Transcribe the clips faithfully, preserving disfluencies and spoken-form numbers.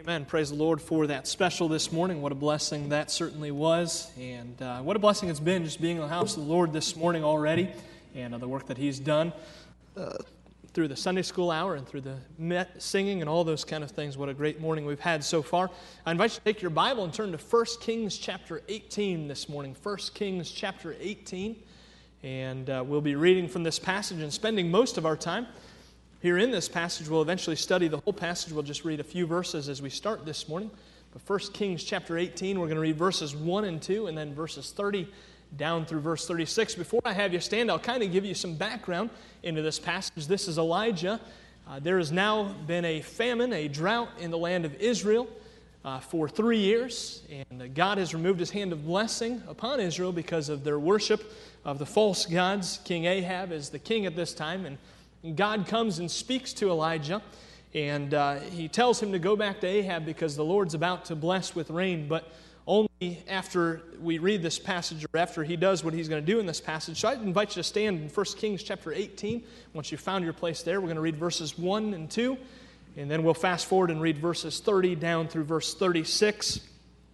Amen. Praise the Lord for that special this morning. What a blessing that certainly was. And uh, what a blessing it's been just being in the house of the Lord this morning already, and uh, the work that He's done uh, through the Sunday school hour and through the met singing and all those kind of things. What a great morning we've had so far. I invite you to take your Bible and turn to First Kings chapter eighteen this morning. First Kings chapter eighteen. And uh, we'll be reading from this passage and spending most of our time here in this passage. We'll eventually study the whole passage. We'll just read a few verses as we start this morning. But First Kings chapter eighteen, we're going to read verses one and two, and then verses thirty down through verse thirty-six. Before I have you stand, I'll kind of give you some background into this passage. This is Elijah. Uh, there has now been a famine, a drought in the land of Israel uh, for three years. And uh, God has removed His hand of blessing upon Israel because of their worship of the false gods. King Ahab is the king at this time, and God comes and speaks to Elijah, and uh, he tells him to go back to Ahab because the Lord's about to bless with rain, but only after we read this passage or after he does what he's going to do in this passage. So I invite you to stand in First Kings chapter eighteen. Once you've found your place there, we're going to read verses one and two, and then we'll fast forward and read verses thirty down through verse thirty-six.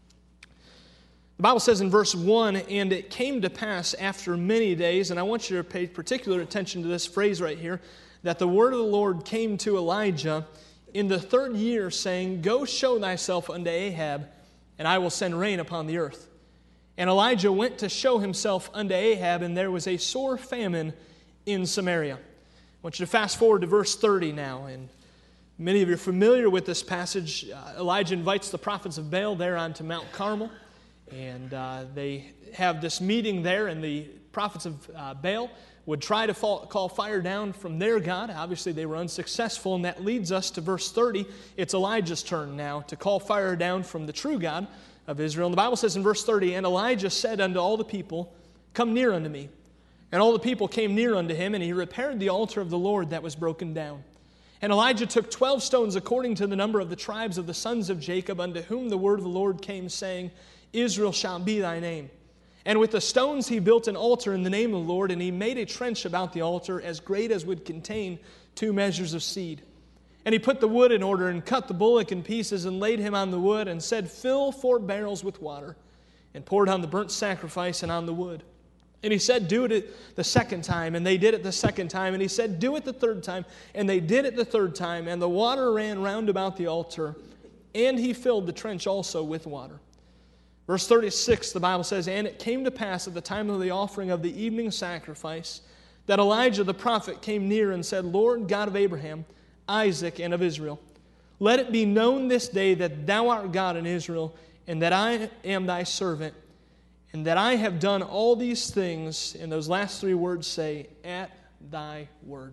The Bible says in verse one, "And it came to pass after many days," and I want you to pay particular attention to this phrase right here, "that the word of the Lord came to Elijah in the third year, saying, Go show thyself unto Ahab, and I will send rain upon the earth. And Elijah went to show himself unto Ahab, and there was a sore famine in Samaria." I want you to fast forward to verse thirty now, and many of you are familiar with this passage. Uh, Elijah invites the prophets of Baal there onto Mount Carmel. And uh, they have this meeting there, and the prophets of uh, Baal would try to fall, call fire down from their God. Obviously, they were unsuccessful, and that leads us to verse thirty. It's Elijah's turn now to call fire down from the true God of Israel. And the Bible says in verse thirty, "And Elijah said unto all the people, Come near unto me. And all the people came near unto him, and he repaired the altar of the Lord that was broken down. And Elijah took twelve stones according to the number of the tribes of the sons of Jacob, unto whom the word of the Lord came, saying, Israel shall be thy name. And with the stones he built an altar in the name of the Lord, and he made a trench about the altar as great as would contain two measures of seed. And he put the wood in order, and cut the bullock in pieces, and laid him on the wood, and said, Fill four barrels with water, and poured on the burnt sacrifice and on the wood. And he said, Do it the second time. And they did it the second time. And he said, Do it the third time. And they did it the third time. And the water ran round about the altar, and he filled the trench also with water." Verse thirty-six, the Bible says, "And it came to pass at the time of the offering of the evening sacrifice that Elijah the prophet came near and said, Lord God of Abraham, Isaac, and of Israel, let it be known this day that thou art God in Israel, and that I am thy servant, and that I have done all these things." And those last three words say, "at thy word."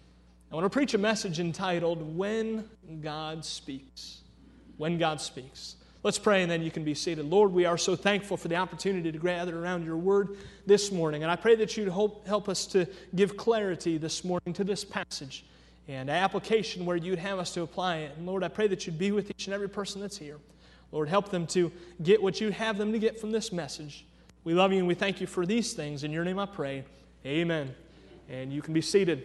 I want to preach a message entitled, When God Speaks. When God Speaks. Let's pray, and then you can be seated. Lord, we are so thankful for the opportunity to gather around your word this morning. And I pray that you'd help, help us to give clarity this morning to this passage and application where you'd have us to apply it. And Lord, I pray that you'd be with each and every person that's here. Lord, help them to get what you'd have them to get from this message. We love you, and we thank you for these things. In your name I pray. Amen. And you can be seated.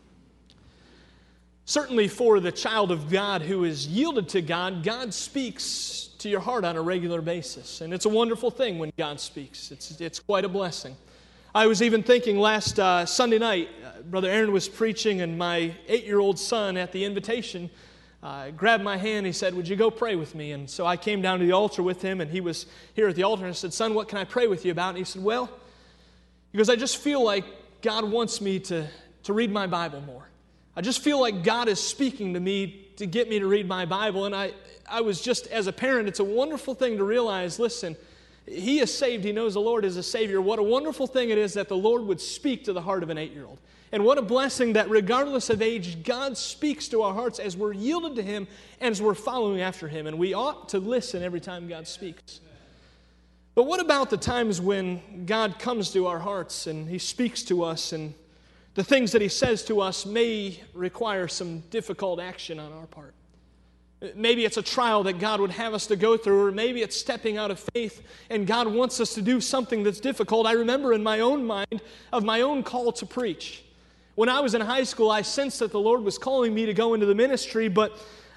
Certainly for the child of God who is yielded to God, God speaks to your heart on a regular basis. And it's a wonderful thing when God speaks. It's, it's quite a blessing. I was even thinking last uh, Sunday night, uh, Brother Aaron was preaching, and my eight-year-old son at the invitation uh, grabbed my hand. He said, Would you go pray with me? And so I came down to the altar with him, and he was here at the altar, and I said, Son, what can I pray with you about? And he said, Well, because I just feel like God wants me to, to read my Bible more. I just feel like God is speaking to me to get me to read my Bible. And I, I was just, as a parent, it's a wonderful thing to realize, listen, he is saved. He knows the Lord is a Savior. What a wonderful thing it is that the Lord would speak to the heart of an eight-year-old. And what a blessing that regardless of age, God speaks to our hearts as we're yielded to Him and as we're following after Him. And we ought to listen every time God speaks. But what about the times when God comes to our hearts and He speaks to us, and the things that He says to us may require some difficult action on our part? Maybe it's a trial that God would have us to go through, or maybe it's stepping out of faith and God wants us to do something that's difficult. I remember in my own mind of my own call to preach. When I was in high school, I sensed that the Lord was calling me to go into the ministry, but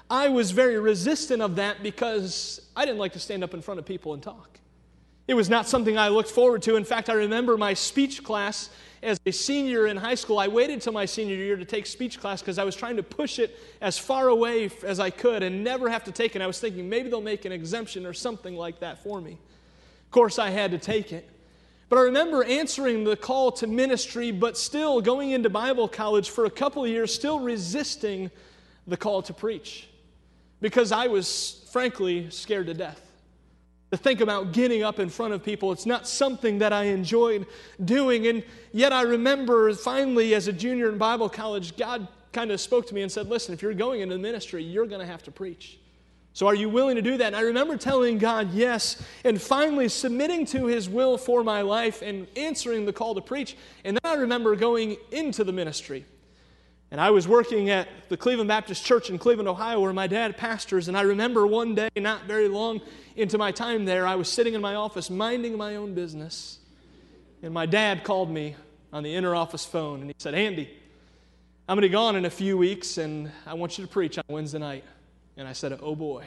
I was very resistant of that because I didn't like to stand up in front of people and talk. It was not something I looked forward to. In fact, I remember my speech class as a senior in high school. I waited till my senior year to take speech class because I was trying to push it as far away as I could and never have to take it. I was thinking maybe they'll make an exemption or something like that for me. Of course, I had to take it. But I remember answering the call to ministry, but still going into Bible college for a couple of years, still resisting the call to preach because I was, frankly, scared to death. To think about getting up in front of people, it's not something that I enjoyed doing. And yet I remember finally as a junior in Bible college, God kind of spoke to me and said, listen, if you're going into the ministry, you're going to have to preach. So are you willing to do that? And I remember telling God yes, and finally submitting to His will for my life and answering the call to preach. And then I remember going into the ministry. And I was working at the Cleveland Baptist Church in Cleveland, Ohio, where my dad pastors. And I remember one day, not very long into my time there, I was sitting in my office minding my own business. And my dad called me on the inter-office phone, and he said, Andy, I'm going to be gone in a few weeks, and I want you to preach on Wednesday night. And I said, oh boy.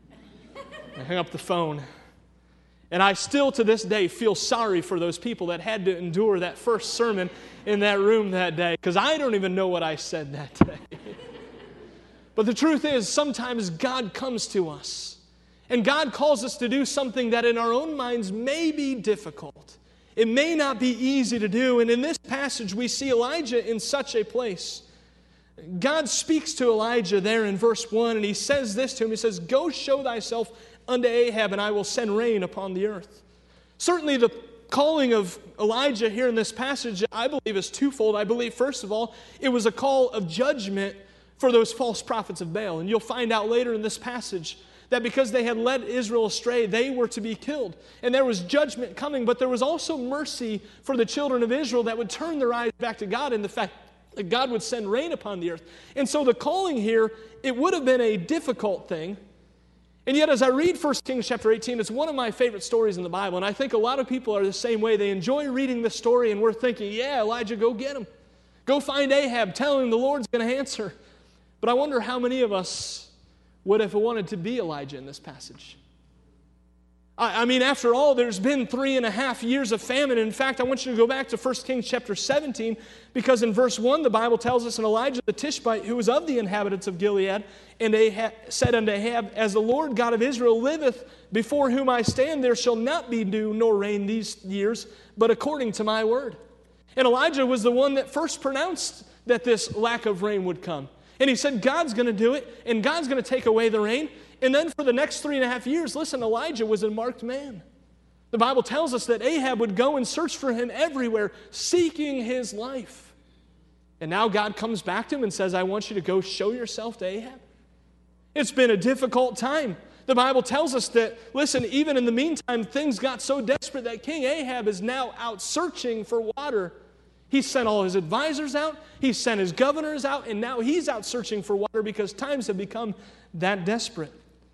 I hung up the phone. And I still to this day feel sorry for those people that had to endure that first sermon in that room that day, because I don't even know what I said that day. But the truth is, sometimes God comes to us, and God calls us to do something that in our own minds may be difficult. It may not be easy to do. And in this passage, we see Elijah in such a place. God speaks to Elijah there in verse one, and He says this to him. He says, go show thyself unto Ahab, and I will send rain upon the earth. Certainly the calling of Elijah here in this passage, I believe, is twofold. I believe, first of all, it was a call of judgment for those false prophets of Baal. And you'll find out later in this passage that because they had led Israel astray, they were to be killed. And there was judgment coming, but there was also mercy for the children of Israel that would turn their eyes back to God in the fact that God would send rain upon the earth. And so the calling here, it would have been a difficult thing. And yet as I read First Kings chapter eighteen, it's one of my favorite stories in the Bible. And I think a lot of people are the same way. They enjoy reading this story, and we're thinking, yeah, Elijah, go get him. Go find Ahab. Tell him the Lord's going to answer. But I wonder how many of us would have wanted to be Elijah in this passage. I, I mean, after all, there's been three and a half years of famine. In fact, I want you to go back to First Kings chapter seventeen, because in verse one, the Bible tells us, and Elijah the Tishbite, who was of the inhabitants of Gilead, and Ahab, said unto Ahab, as the Lord God of Israel liveth, before whom I stand, there shall not be dew nor rain these years, but according to my word. And Elijah was the one that first pronounced that this lack of rain would come. And he said, God's going to do it, and God's going to take away the rain. And then for the next three and a half years, listen, Elijah was a marked man. The Bible tells us that Ahab would go and search for him everywhere, seeking his life. And now God comes back to him and says, I want you to go show yourself to Ahab. It's been a difficult time. The Bible tells us that, listen, even in the meantime, things got so desperate that King Ahab is now out searching for water. He sent all his advisors out, he sent his governors out, and now he's out searching for water because times have become that desperate.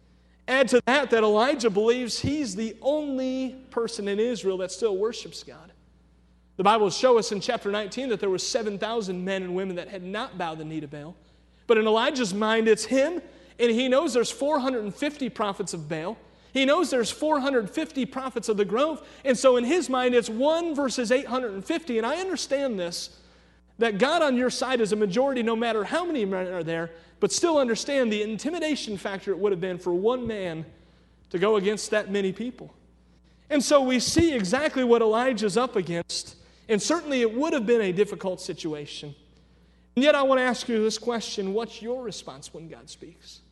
Add to that that Elijah believes he's the only person in Israel that still worships God. The Bible will show us in chapter nineteen that there were seven thousand men and women that had not bowed the knee to Baal. But in Elijah's mind, it's him, and he knows there's four hundred fifty prophets of Baal. He knows there's four hundred fifty prophets of the grove, and so in his mind, it's one versus eight hundred fifty. And I understand this, that God on your side is a majority no matter how many men are there, but still understand the intimidation factor it would have been for one man to go against that many people. And so we see exactly what Elijah's up against, and certainly it would have been a difficult situation. And yet I want to ask you this question: what's your response when God speaks?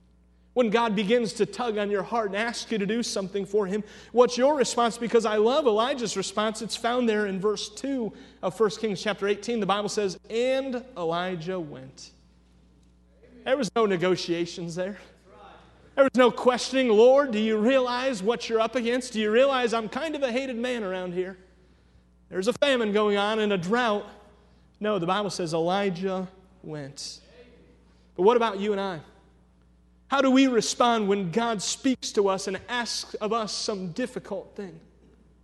When God begins to tug on your heart and ask you to do something for Him, what's your response? Because I love Elijah's response. It's found there in verse two of First Kings chapter eighteen. The Bible says, and Elijah went. There was no negotiations there. There was no questioning, Lord, do you realize what you're up against? Do you realize I'm kind of a hated man around here? There's a famine going on and a drought. No, the Bible says Elijah went. But what about you and I? How do we respond when God speaks to us and asks of us some difficult thing?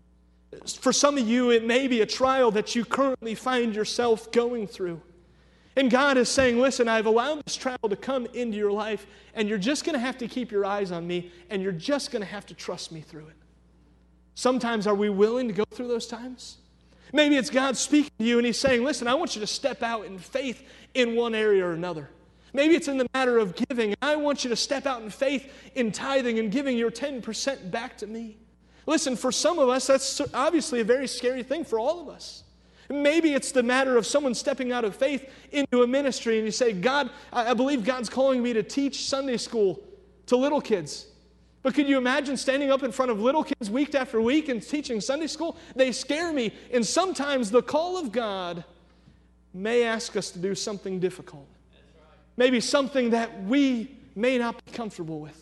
For some of you, it may be a trial that you currently find yourself going through. And God is saying, listen, I've allowed this trial to come into your life, and you're just going to have to keep your eyes on me, and you're just going to have to trust me through it. Sometimes are we willing to go through those times? Maybe it's God speaking to you, and He's saying, listen, I want you to step out in faith in one area or another. Maybe it's in the matter of giving. I want you to step out in faith in tithing and giving your ten percent back to me. Listen, for some of us, that's obviously a very scary thing for all of us. Maybe it's the matter of someone stepping out of faith into a ministry and you say, God, I believe God's calling me to teach Sunday school to little kids. But could you imagine standing up in front of little kids week after week and teaching Sunday school? They scare me. And sometimes the call of God may ask us to do something difficult. Maybe something that we may not be comfortable with.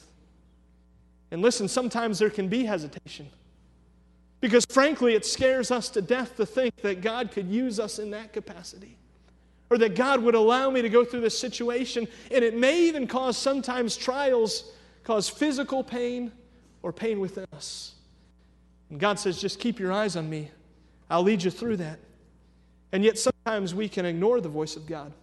And listen, sometimes there can be hesitation. Because frankly, it scares us to death to think that God could use us in that capacity. Or that God would allow me to go through this situation. And it may even cause sometimes trials, cause physical pain or pain within us. And God says, just keep your eyes on me. I'll lead you through that. And yet sometimes we can ignore the voice of God.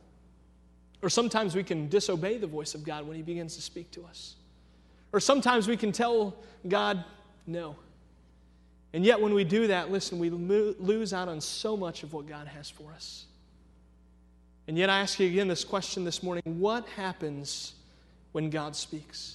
Or sometimes we can disobey the voice of God when He begins to speak to us. Or sometimes we can tell God, no. And yet when we do that, listen, we lose out on so much of what God has for us. And yet I ask you again this question this morning, what happens when God speaks?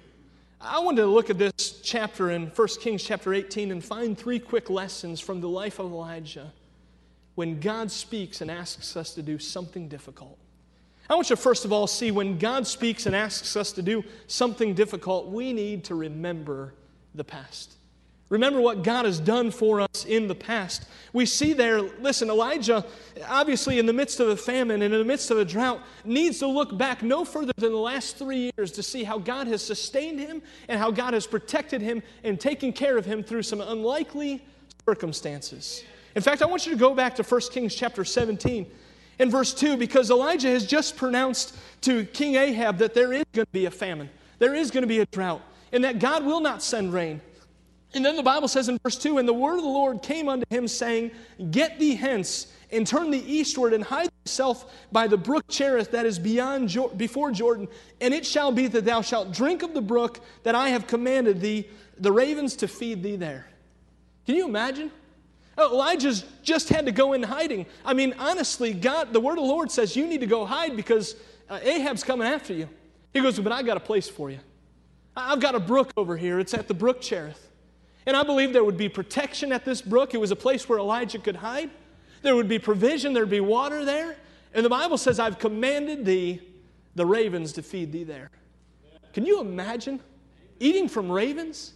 I wanted to look at this chapter in First Kings chapter eighteen and find three quick lessons from the life of Elijah when God speaks and asks us to do something difficult. I want you to first of all see when God speaks and asks us to do something difficult, we need to remember the past. Remember what God has done for us in the past. We see there, listen, Elijah, obviously in the midst of a famine and in the midst of a drought, needs to look back no further than the last three years to see how God has sustained him and how God has protected him and taken care of him through some unlikely circumstances. In fact, I want you to go back to First Kings chapter seventeen and verse two, because Elijah has just pronounced to King Ahab that there is going to be a famine, there is going to be a drought, and that God will not send rain. And then the Bible says in verse two, and the word of the Lord came unto him, saying, Get thee hence, and turn thee eastward, and hide thyself by the brook Cherith that is beyond jo- before Jordan. And it shall be that thou shalt drink of the brook that I have commanded thee, the ravens to feed thee there. Can you imagine? Oh, Elijah's just had to go in hiding. I mean, honestly, God, the word of the Lord says you need to go hide because uh, Ahab's coming after you. He goes, but I got a place for you. I've got a brook over here. It's at the brook Cherith. And I believe there would be protection at this brook. It was a place where Elijah could hide. There would be provision. There would be water there. And the Bible says, I've commanded thee, the ravens, to feed thee there. Can you imagine eating from ravens?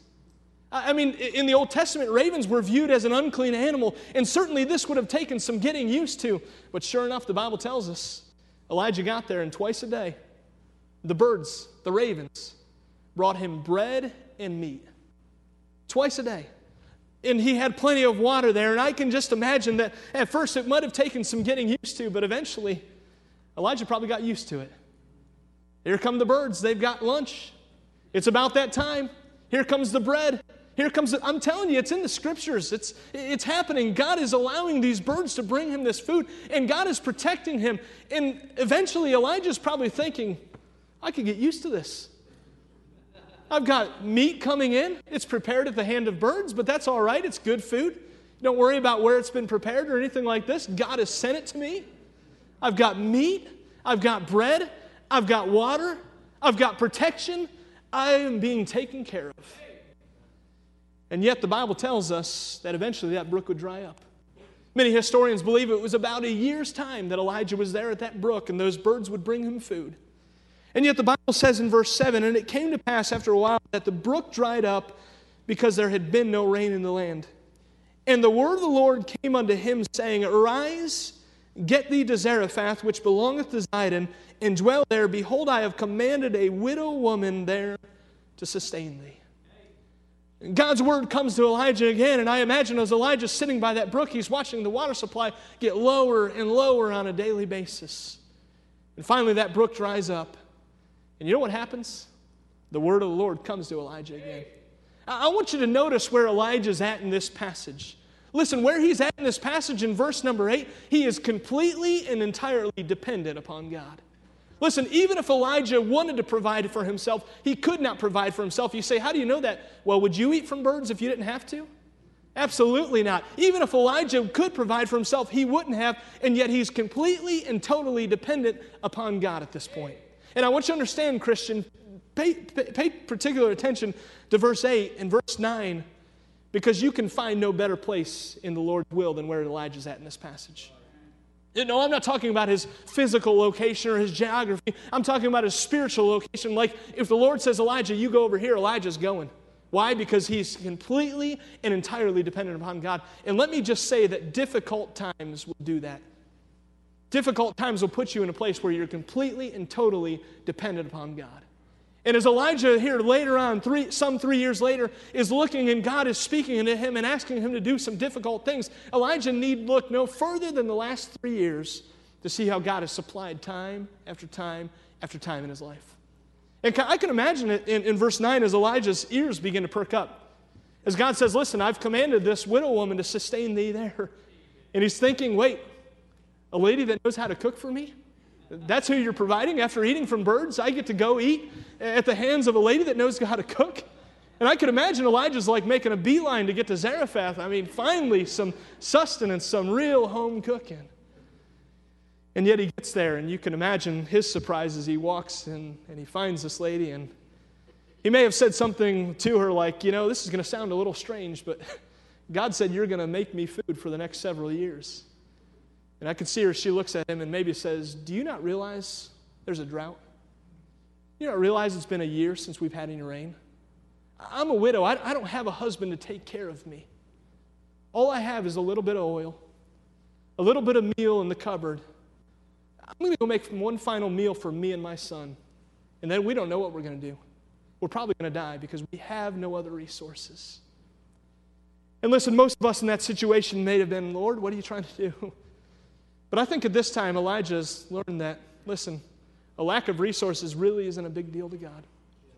I mean, in the Old Testament, ravens were viewed as an unclean animal. And certainly this would have taken some getting used to. But sure enough, the Bible tells us, Elijah got there and twice a day, the birds, the ravens, brought him bread and meat. Twice a day. And he had plenty of water there. And I can just imagine that at first it might have taken some getting used to, but eventually Elijah probably got used to it. Here come the birds. They've got lunch. It's about that time. Here comes the bread. Here comes the, I'm telling you, it's in the scriptures. It's, it's happening. God is allowing these birds to bring him this food, and God is protecting him. And eventually Elijah's probably thinking, I could get used to this. I've got meat coming in. It's prepared at the hand of birds, but that's all right. It's good food. Don't worry about where it's been prepared or anything like this. God has sent it to me. I've got meat. I've got bread. I've got water. I've got protection. I am being taken care of. And yet the Bible tells us that eventually that brook would dry up. Many historians believe it was about a year's time that Elijah was there at that brook and those birds would bring him food. And yet the Bible says in verse seven, and it came to pass after a while that the brook dried up because there had been no rain in the land. And the word of the Lord came unto him, saying, Arise, get thee to Zarephath, which belongeth to Zidon, and dwell there. Behold, I have commanded a widow woman there to sustain thee. And God's word comes to Elijah again, and I imagine as Elijah's sitting by that brook, he's watching the water supply get lower and lower on a daily basis. And finally that brook dries up. And you know what happens? The word of the Lord comes to Elijah again. I want you to notice where Elijah's at in this passage. Listen, where he's at in this passage in verse number eight, he is completely and entirely dependent upon God. Listen, even if Elijah wanted to provide for himself, he could not provide for himself. You say, how do you know that? Well, would you eat from birds if you didn't have to? Absolutely not. Even if Elijah could provide for himself, he wouldn't have, and yet he's completely and totally dependent upon God at this point. And I want you to understand, Christian, pay, pay, pay particular attention to verse eight and verse nine, because you can find no better place in the Lord's will than where Elijah's at in this passage. No, I'm not talking about his physical location or his geography. I'm talking about his spiritual location. Like if the Lord says, Elijah, you go over here, Elijah's going. Why? Because he's completely and entirely dependent upon God. And let me just say that difficult times will do that. Difficult times will put you in a place where you're completely and totally dependent upon God. And as Elijah here later on, three, some three years later, is looking and God is speaking to him and asking him to do some difficult things, Elijah need look no further than the last three years to see how God has supplied time after time after time in his life. And I can imagine it in, in verse nine as Elijah's ears begin to perk up. As God says, listen, I've commanded this widow woman to sustain thee there. And he's thinking, wait, a lady that knows how to cook for me? That's who you're providing after eating from birds? I get to go eat at the hands of a lady that knows how to cook? And I could imagine Elijah's like making a beeline to get to Zarephath. I mean, finally, some sustenance, some real home cooking. And yet he gets there, and you can imagine his surprise as he walks in and he finds this lady. And he may have said something to her like, you know, this is going to sound a little strange, but God said you're going to make me food for the next several years. And I can see her, she looks at him and maybe says, do you not realize there's a drought? You don't realize it's been a year since we've had any rain? I'm a widow. I, I don't have a husband to take care of me. All I have is a little bit of oil, a little bit of meal in the cupboard. I'm going to go make one final meal for me and my son. And then we don't know what we're going to do. We're probably going to die because we have no other resources. And listen, most of us in that situation may have been, Lord, what are you trying to do? But I think at this time, Elijah's learned that, listen, a lack of resources really isn't a big deal to God.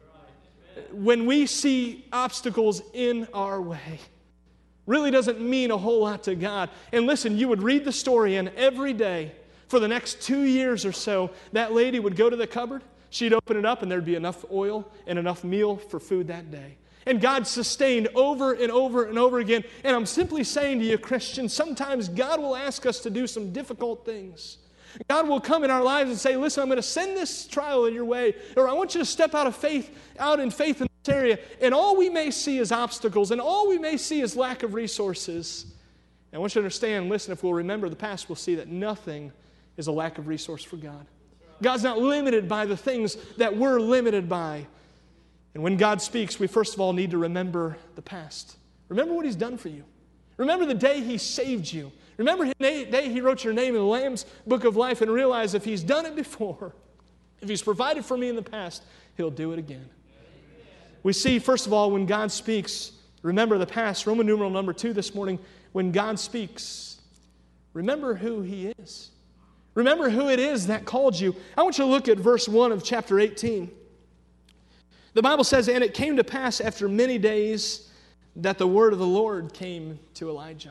When we see obstacles in our way, really doesn't mean a whole lot to God. And listen, you would read the story, and every day for the next two years or so, that lady would go to the cupboard, she'd open it up, and there'd be enough oil and enough meal for food that day. And God sustained over and over and over again. And I'm simply saying to you, Christian, sometimes God will ask us to do some difficult things. God will come in our lives and say, listen, I'm going to send this trial in your way, or I want you to step out of faith, out in faith in this area. And all we may see is obstacles, and all we may see is lack of resources. And I want you to understand, listen, if we'll remember the past, we'll see that nothing is a lack of resource for God. God's not limited by the things that we're limited by. And when God speaks, we first of all need to remember the past. Remember what He's done for you. Remember the day He saved you. Remember the day He wrote your name in the Lamb's Book of Life, and realize if He's done it before, if He's provided for me in the past, He'll do it again. We see, first of all, when God speaks, remember the past. Roman numeral number two this morning, when God speaks, remember who He is. Remember who it is that called you. I want you to look at verse one of chapter eighteen. The Bible says, and it came to pass after many days that the word of the Lord came to Elijah.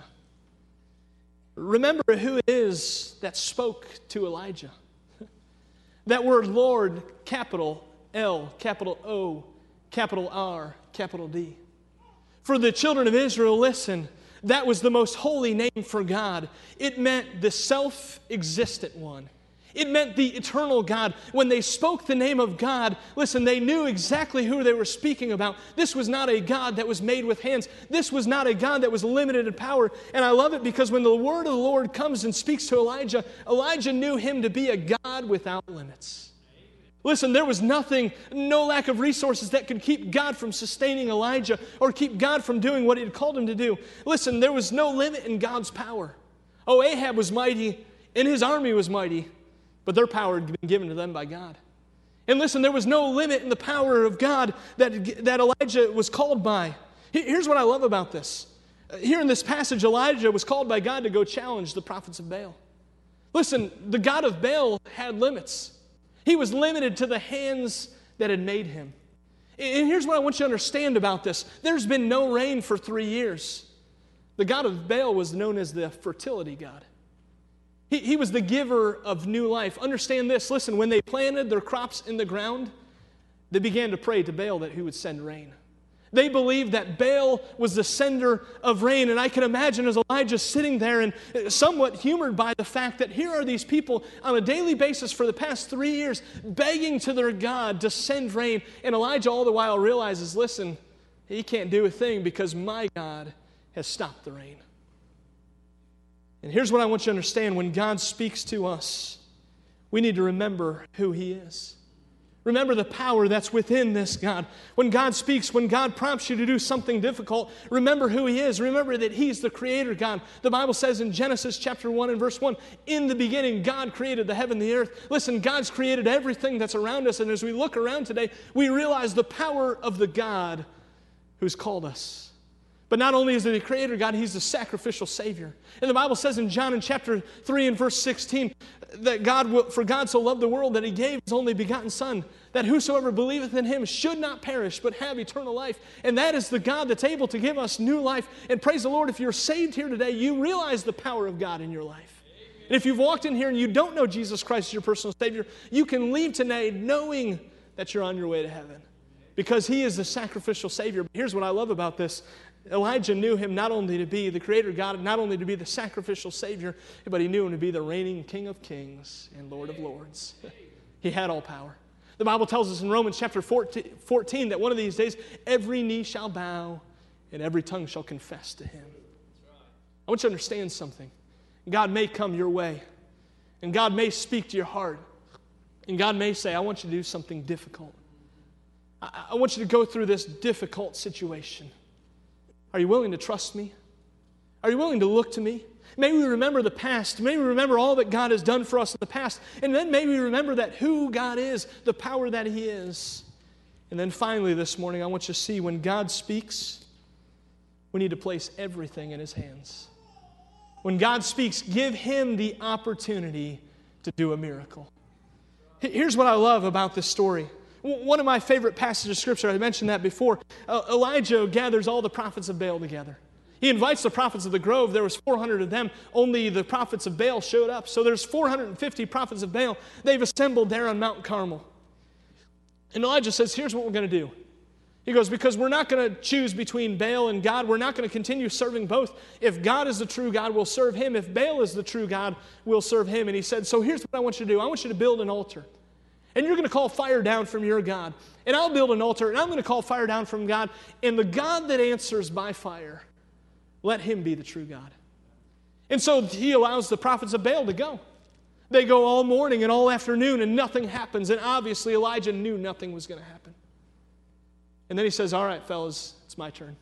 Remember who it is that spoke to Elijah. That word Lord, capital L, capital O, capital R, capital D. For the children of Israel, listen, that was the most holy name for God. It meant the self-existent one. It meant the eternal God. When they spoke the name of God, listen, they knew exactly who they were speaking about. This was not a God that was made with hands. This was not a God that was limited in power. And I love it because when the word of the Lord comes and speaks to Elijah, Elijah knew him to be a God without limits. Listen, there was nothing, no lack of resources that could keep God from sustaining Elijah or keep God from doing what He had called him to do. Listen, there was no limit in God's power. Oh, Ahab was mighty and his army was mighty, but their power had been given to them by God. And listen, there was no limit in the power of God that, that Elijah was called by. Here's what I love about this. Here in this passage, Elijah was called by God to go challenge the prophets of Baal. Listen, the God of Baal had limits. He was limited to the hands that had made him. And here's what I want you to understand about this. There's been no rain for three years. The god of Baal was known as the fertility god. He, he was the giver of new life. Understand this. Listen, when they planted their crops in the ground, they began to pray to Baal that he would send rain. They believed that Baal was the sender of rain. And I can imagine as Elijah sitting there and somewhat humored by the fact that here are these people on a daily basis for the past three years begging to their God to send rain. And Elijah all the while realizes, listen, he can't do a thing because my God has stopped the rain. And here's what I want you to understand. When God speaks to us, we need to remember who He is. Remember the power that's within this God. When God speaks, when God prompts you to do something difficult, remember who He is. Remember that He's the Creator God. The Bible says in Genesis chapter one and verse one, in the beginning, God created the heaven and the earth. Listen, God's created everything that's around us, and as we look around today, we realize the power of the God who's called us. But not only is He the Creator God, He's the sacrificial Savior. And the Bible says in John in chapter three and verse sixteen, that God will, for God so loved the world that He gave His only begotten Son, that whosoever believeth in Him should not perish, but have eternal life. And that is the God that's able to give us new life. And praise the Lord, if you're saved here today, you realize the power of God in your life. And if you've walked in here and you don't know Jesus Christ as your personal Savior, you can leave today knowing that you're on your way to heaven, because He is the sacrificial Savior. But here's what I love about this. Elijah knew Him not only to be the Creator God, not only to be the sacrificial Savior, but he knew Him to be the reigning King of kings and Lord of lords. He had all power. The Bible tells us in Romans chapter fourteen that one of these days, every knee shall bow and every tongue shall confess to Him. I want you to understand something. God may come your way, and God may speak to your heart, and God may say, I want you to do something difficult. I, I want you to go through this difficult situation. Are you willing to trust me? Are you willing to look to me? May we remember the past. May we remember all that God has done for us in the past. And then may we remember that who God is, the power that He is. And then finally this morning, I want you to see when God speaks, we need to place everything in His hands. When God speaks, give Him the opportunity to do a miracle. Here's what I love about this story. One of my favorite passages of Scripture, I mentioned that before, uh, Elijah gathers all the prophets of Baal together. He invites the prophets of the grove. There was four hundred of them. Only the prophets of Baal showed up. So there's four hundred fifty prophets of Baal. They've assembled there on Mount Carmel. And Elijah says, here's what we're going to do. He goes, because we're not going to choose between Baal and God. We're not going to continue serving both. If God is the true God, we'll serve Him. If Baal is the true God, we'll serve Him. And he said, so here's what I want you to do. I want you to build an altar. And you're going to call fire down from your God. And I'll build an altar, and I'm going to call fire down from God. And the God that answers by fire, let Him be the true God. And so He allows the prophets of Baal to go. They go all morning and all afternoon, and nothing happens. And obviously Elijah knew nothing was going to happen. And then he says, all right, fellas, it's my turn.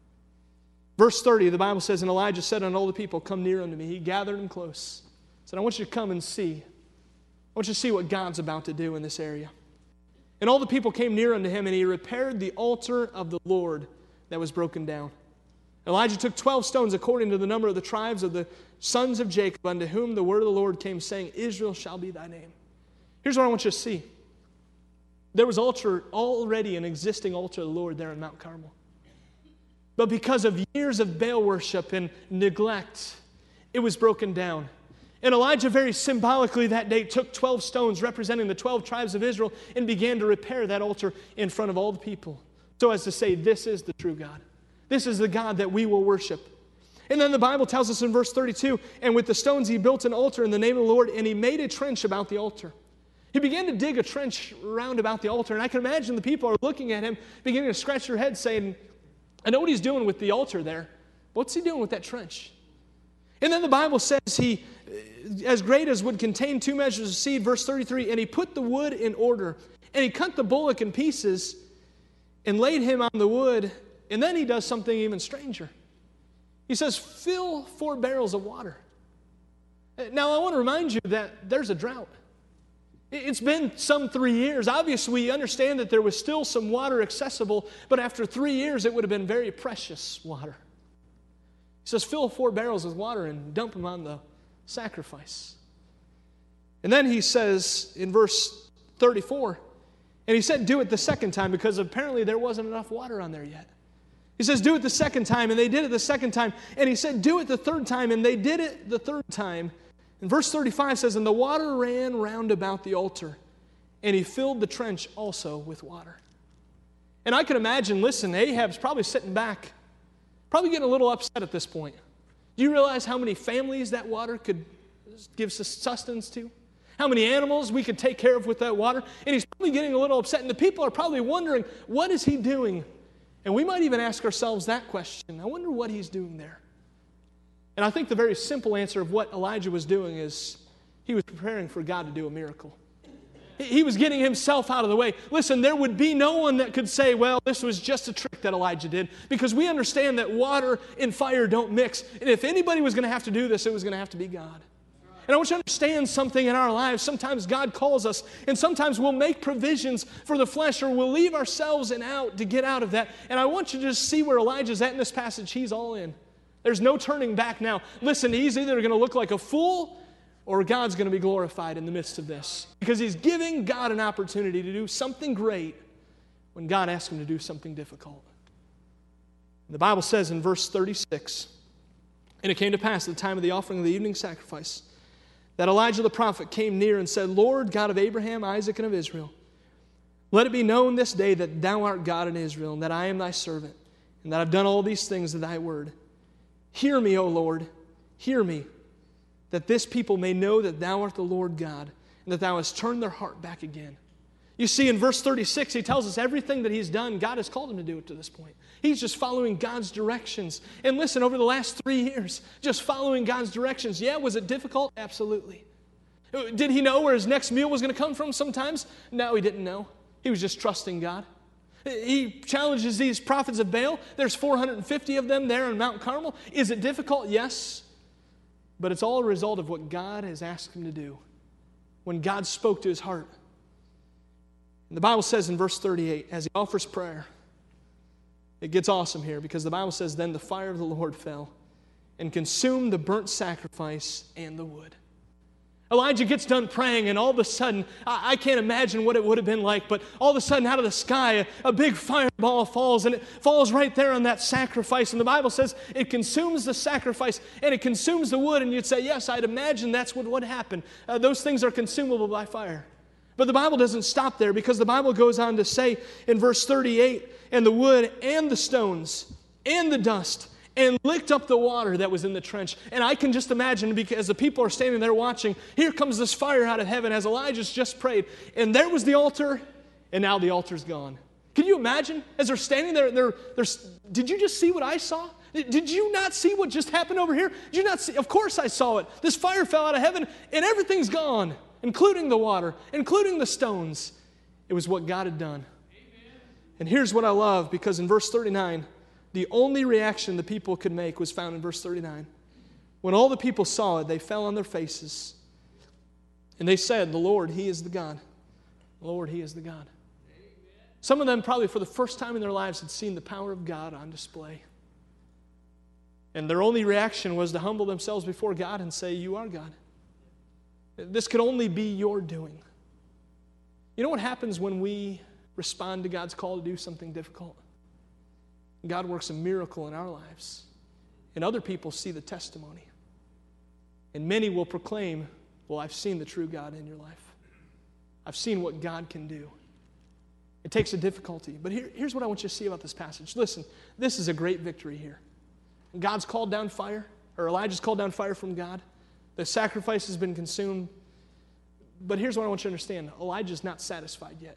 Verse thirty, the Bible says, and Elijah said unto all the people, come near unto me. He gathered them close. He said, I want you to come and see. I want you to see what God's about to do in this area. And all the people came near unto him, and he repaired the altar of the Lord that was broken down. Elijah took twelve stones according to the number of the tribes of the sons of Jacob, unto whom the word of the Lord came, saying, Israel shall be thy name. Here's what I want you to see. There was altar, already an existing altar of the Lord there in Mount Carmel. But because of years of Baal worship and neglect, it was broken down. And Elijah very symbolically that day took twelve stones representing the twelve tribes of Israel and began to repair that altar in front of all the people, so as to say, this is the true God. This is the God that we will worship. And then the Bible tells us in verse thirty-two, and with the stones he built an altar in the name of the Lord, and he made a trench about the altar. He began to dig a trench round about the altar, and I can imagine the people are looking at him, beginning to scratch their heads, saying, I know what he's doing with the altar there. What's he doing with that trench? And then the Bible says he, as great as would contain two measures of seed, verse thirty-three, and he put the wood in order, and he cut the bullock in pieces and laid him on the wood, and then he does something even stranger. He says, fill four barrels of water. Now I want to remind you that there's a drought. It's been some three years. Obviously, we understand that there was still some water accessible, but after three years, it would have been very precious water. He says, fill four barrels with water and dump them on the sacrifice. And then he says in verse thirty-four, and he said, do it the second time, because apparently there wasn't enough water on there yet. He says, do it the second time, and they did it the second time. And he said, do it the third time, and they did it the third time. And verse thirty-five says, and the water ran round about the altar, and he filled the trench also with water. And I can imagine, listen, Ahab's probably sitting back, probably getting a little upset at this point. Do you realize how many families that water could give sustenance to? How many animals we could take care of with that water? And he's probably getting a little upset, and the people are probably wondering, what is he doing? And we might even ask ourselves that question. I wonder what he's doing there. And I think the very simple answer of what Elijah was doing is he was preparing for God to do a miracle. He was getting himself out of the way. Listen, there would be no one that could say, well, this was just a trick that Elijah did, because we understand that water and fire don't mix. And if anybody was going to have to do this, it was going to have to be God. And I want you to understand something in our lives. Sometimes God calls us, and sometimes we'll make provisions for the flesh, or we'll leave ourselves and out to get out of that. And I want you to just see where Elijah's at in this passage. He's all in. There's no turning back now. Listen, he's either going to look like a fool, or God's going to be glorified in the midst of this. Because he's giving God an opportunity to do something great when God asks him to do something difficult. The Bible says in verse thirty-six, and it came to pass at the time of the offering of the evening sacrifice, that Elijah the prophet came near and said, Lord, God of Abraham, Isaac, and of Israel, let it be known this day that thou art God in Israel, and that I am thy servant, and that I've done all these things at thy word. Hear me, O Lord, hear me, that this people may know that thou art the Lord God, and that thou hast turned their heart back again. You see, in verse thirty-six, he tells us everything that he's done, God has called him to do it to this point. He's just following God's directions. And listen, over the last three years, just following God's directions. Yeah, was it difficult? Absolutely. Did he know where his next meal was going to come from sometimes? No, he didn't know. He was just trusting God. He challenges these prophets of Baal. There's four hundred fifty of them there on Mount Carmel. Is it difficult? Yes. But it's all a result of what God has asked him to do. When God spoke to his heart. And the Bible says in verse thirty-eight, as he offers prayer, it gets awesome here, because the Bible says, then the fire of the Lord fell and consumed the burnt sacrifice and the wood. Elijah gets done praying, and all of a sudden, I, I can't imagine what it would have been like, but all of a sudden out of the sky, a, a big fireball falls, and it falls right there on that sacrifice. And the Bible says it consumes the sacrifice, and it consumes the wood. And you'd say, yes, I'd imagine that's what would happen. Uh, those things are consumable by fire. But the Bible doesn't stop there, because the Bible goes on to say in verse thirty-eight, and the wood and the stones and the dust and licked up the water that was in the trench. And I can just imagine, because the people are standing there watching, here comes this fire out of heaven as Elijah's just prayed. And there was the altar, and now the altar's gone. Can you imagine? As they're standing there, they're, they're, did you just see what I saw? Did you not see what just happened over here? Did you not see? Of course I saw it. This fire fell out of heaven, and everything's gone, including the water, including the stones. It was what God had done. Amen. And here's what I love, because in verse thirty-nine, the only reaction the people could make was found in verse thirty-nine. When all the people saw it, they fell on their faces. And they said, the Lord, He is the God. The Lord, He is the God. Amen. Some of them probably for the first time in their lives had seen the power of God on display. And their only reaction was to humble themselves before God and say, you are God. This could only be your doing. You know what happens when we respond to God's call to do something difficult? God works a miracle in our lives, and other people see the testimony. And many will proclaim, well, I've seen the true God in your life. I've seen what God can do. It takes a difficulty. But here, here's what I want you to see about this passage. Listen, this is a great victory here. God's called down fire, or Elijah's called down fire from God. The sacrifice has been consumed. But here's what I want you to understand. Elijah's not satisfied yet.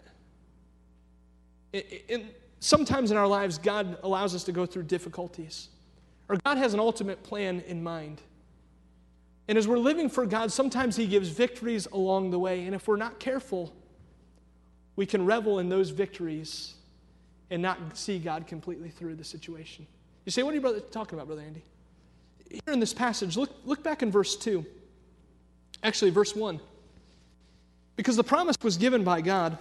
It, it, Sometimes in our lives, God allows us to go through difficulties. Or God has an ultimate plan in mind. And as we're living for God, sometimes He gives victories along the way. And if we're not careful, we can revel in those victories and not see God completely through the situation. You say, what are you brother, talking about, Brother Andy? Here in this passage, look, look back in verse two. Actually, verse one. Because the promise was given by God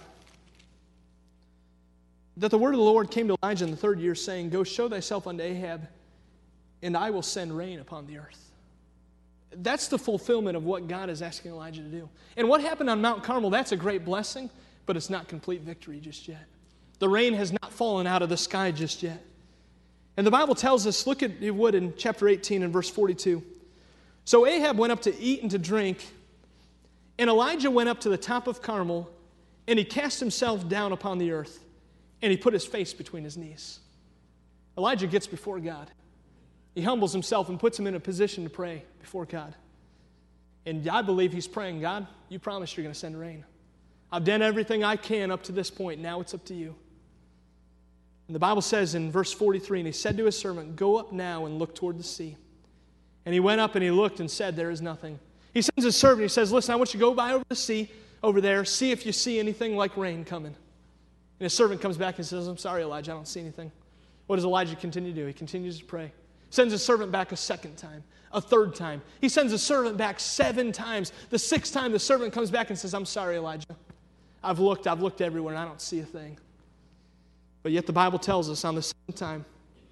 that the word of the Lord came to Elijah in the third year, saying, go show thyself unto Ahab, and I will send rain upon the earth. That's the fulfillment of what God is asking Elijah to do. And what happened on Mount Carmel, that's a great blessing, but it's not complete victory just yet. The rain has not fallen out of the sky just yet. And the Bible tells us, look at it would in chapter eighteen and verse forty-two. So Ahab went up to eat and to drink, and Elijah went up to the top of Carmel, and he cast himself down upon the earth, and he put his face between his knees. Elijah gets before God. He humbles himself and puts him in a position to pray before God. And I believe he's praying, God, you promised you're going to send rain. I've done everything I can up to this point. Now it's up to you. And the Bible says in verse forty-three, and he said to his servant, go up now and look toward the sea. And he went up and he looked and said, there is nothing. He sends his servant, he says, listen, I want you to go by over the sea, over there, see if you see anything like rain coming. And his servant comes back and says, I'm sorry, Elijah, I don't see anything. What does Elijah continue to do? He continues to pray. Sends his servant back a second time, a third time. He sends his servant back seven times. The sixth time, the servant comes back and says, I'm sorry, Elijah. I've looked, I've looked everywhere, and I don't see a thing. But yet the Bible tells us on the seventh time,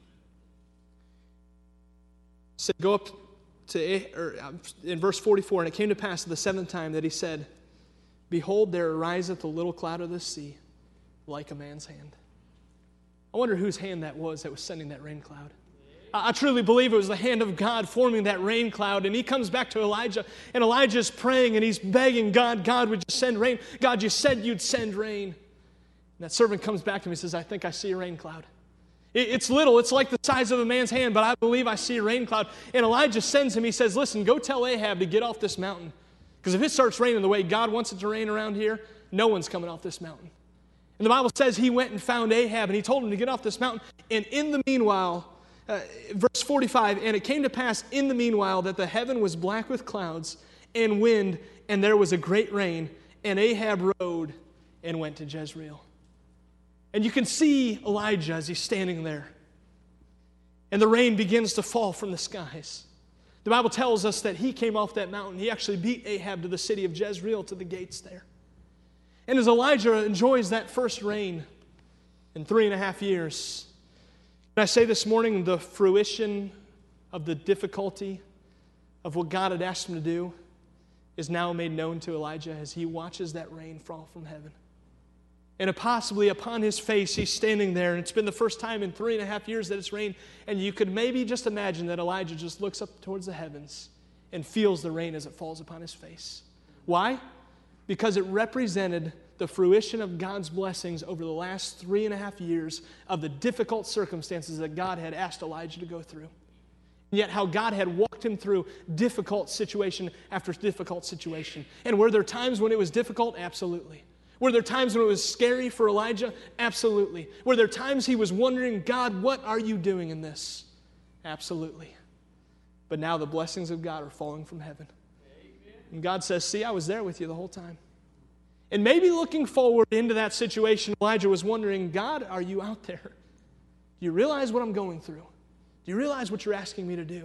it said, go up to, or in verse forty-four, and it came to pass the seventh time that he said, behold, there ariseth a little cloud of the sea, like a man's hand. I wonder whose hand that was that was sending that rain cloud. I truly believe it was the hand of God forming that rain cloud. And he comes back to Elijah, and Elijah's praying, and he's begging God, God, would you send rain? God, you said you'd send rain. And that servant comes back to him and says, I think I see a rain cloud. It's little. It's like the size of a man's hand, but I believe I see a rain cloud. And Elijah sends him. He says, listen, go tell Ahab to get off this mountain. Because if it starts raining the way God wants it to rain around here, no one's coming off this mountain. And the Bible says he went and found Ahab, and he told him to get off this mountain. And in the meanwhile, Uh, verse forty-five, and it came to pass in the meanwhile that the heaven was black with clouds and wind, and there was a great rain, and Ahab rode and went to Jezreel. And you can see Elijah as he's standing there. And the rain begins to fall from the skies. The Bible tells us that he came off that mountain. He actually beat Ahab to the city of Jezreel, to the gates there. And as Elijah enjoys that first rain in three and a half years, can I say this morning, the fruition of the difficulty of what God had asked him to do is now made known to Elijah as he watches that rain fall from heaven. And possibly upon his face, he's standing there, and it's been the first time in three and a half years that it's rained, and you could maybe just imagine that Elijah just looks up towards the heavens and feels the rain as it falls upon his face. Why? Because it represented the fruition of God's blessings over the last three and a half years of the difficult circumstances that God had asked Elijah to go through. And yet how God had walked him through difficult situation after difficult situation. And were there times when it was difficult? Absolutely. Were there times when it was scary for Elijah? Absolutely. Were there times he was wondering, God, what are you doing in this? Absolutely. But now the blessings of God are falling from heaven. And God says, see, I was there with you the whole time. And maybe looking forward into that situation, Elijah was wondering, God, are you out there? Do you realize what I'm going through? Do you realize what you're asking me to do?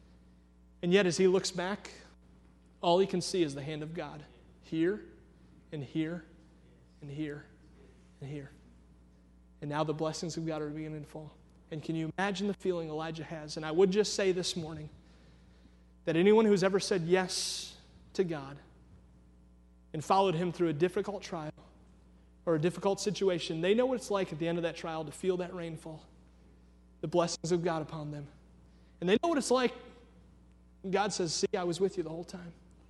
And yet as he looks back, all he can see is the hand of God. Here, and here, and here, and here. And now the blessings of God are beginning to fall. And can you imagine the feeling Elijah has? And I would just say this morning that anyone who's ever said yes to God and followed him through a difficult trial or a difficult situation, they know what it's like at the end of that trial to feel that rainfall, the blessings of God upon them. And they know what it's like when God says, see, I was with you the whole time.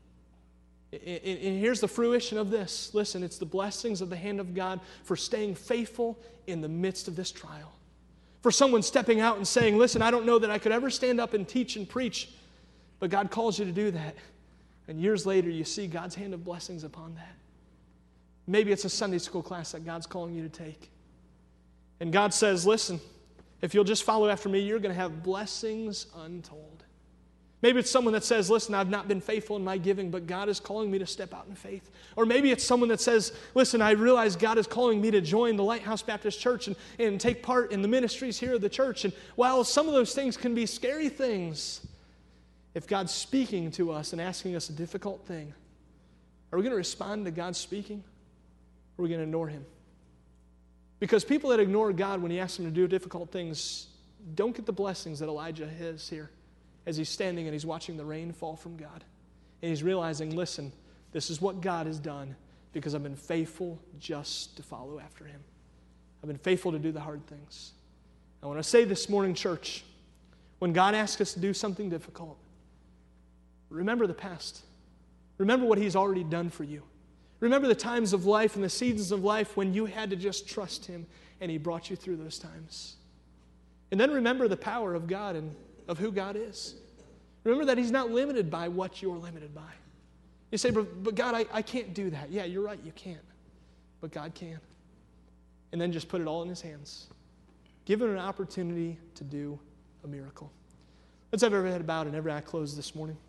And here's the fruition of this. Listen, it's the blessings of the hand of God for staying faithful in the midst of this trial. For someone stepping out and saying, listen, I don't know that I could ever stand up and teach and preach, but God calls you to do that. And years later, you see God's hand of blessings upon that. Maybe it's a Sunday school class that God's calling you to take. And God says, listen, if you'll just follow after me, you're going to have blessings untold. Maybe it's someone that says, listen, I've not been faithful in my giving, but God is calling me to step out in faith. Or maybe it's someone that says, listen, I realize God is calling me to join the Lighthouse Baptist Church and, and take part in the ministries here at the church. And while some of those things can be scary things, if God's speaking to us and asking us a difficult thing, are we going to respond to God speaking, or are we going to ignore him? Because people that ignore God when he asks them to do difficult things don't get the blessings that Elijah has here as he's standing and he's watching the rain fall from God. And he's realizing, listen, this is what God has done because I've been faithful just to follow after him. I've been faithful to do the hard things. I want to say this morning, church, when God asks us to do something difficult, remember the past. Remember what He's already done for you. Remember the times of life and the seasons of life when you had to just trust Him and He brought you through those times. And then remember the power of God and of who God is. Remember that He's not limited by what you're limited by. You say, but, but God, I, I can't do that. Yeah, you're right, you can't. But God can. And then just put it all in His hands. Give Him an opportunity to do a miracle. Let's have every head bowed and every eye closed this morning.